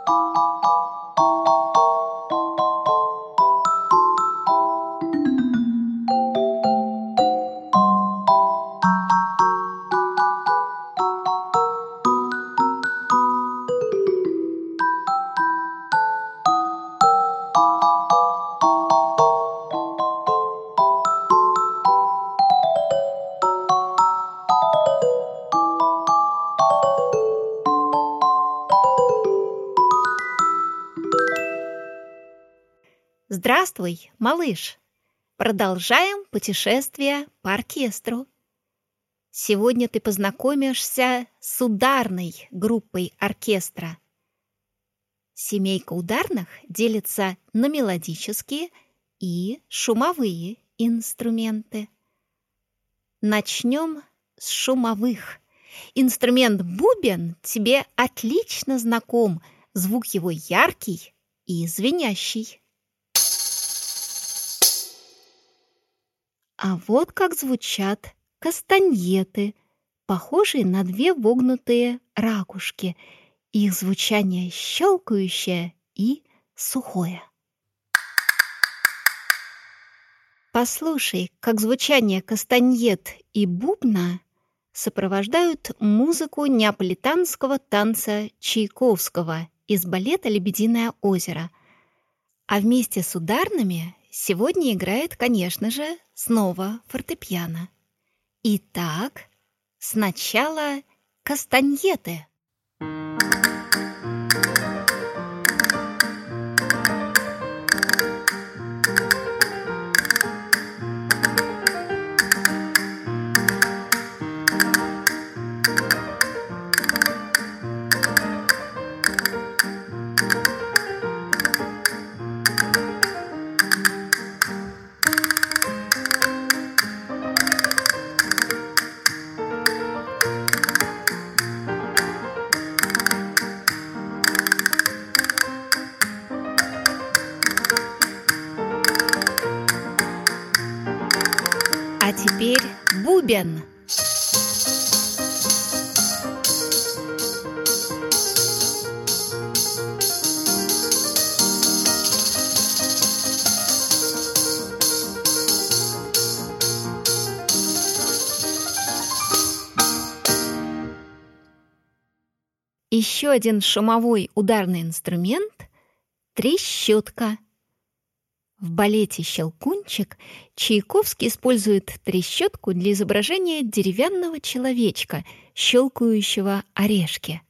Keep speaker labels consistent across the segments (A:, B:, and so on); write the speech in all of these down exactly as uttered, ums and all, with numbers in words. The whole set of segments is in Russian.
A: Здравствуй, малыш! Продолжаем путешествие по оркестру. Сегодня ты познакомишься с ударной группой оркестра. Семейка ударных делится на мелодические и шумовые инструменты. Начнем с шумовых. Инструмент бубен тебе отлично знаком, звук его яркий и звенящий. А вот как звучат кастаньеты, похожие на две вогнутые ракушки. Их звучание щелкающее и сухое. Послушай, как звучание кастаньет и бубна сопровождают музыку неаполитанского танца Чайковского из балета «Лебединое озеро». А вместе с ударными сегодня играет, конечно же, снова фортепиано. Итак, сначала кастаньеты. А теперь бубен. Еще один шумовой ударный инструмент — трещотка. В балете «Щелкунчик» Чайковский использует трещотку для изображения деревянного человечка, щелкающего орешки.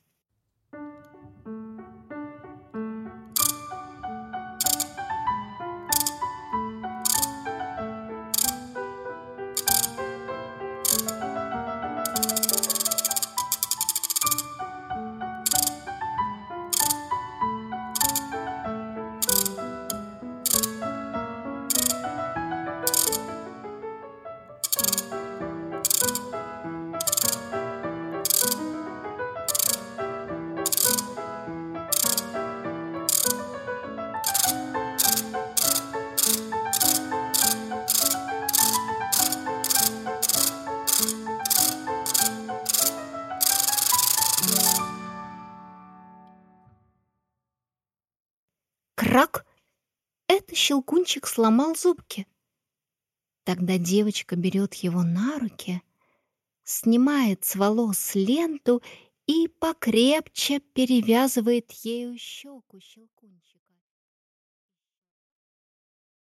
A: Крак! Это Щелкунчик сломал зубки. Тогда девочка берет его на руки, снимает с волос ленту и покрепче перевязывает ею щеку Щелкунчика.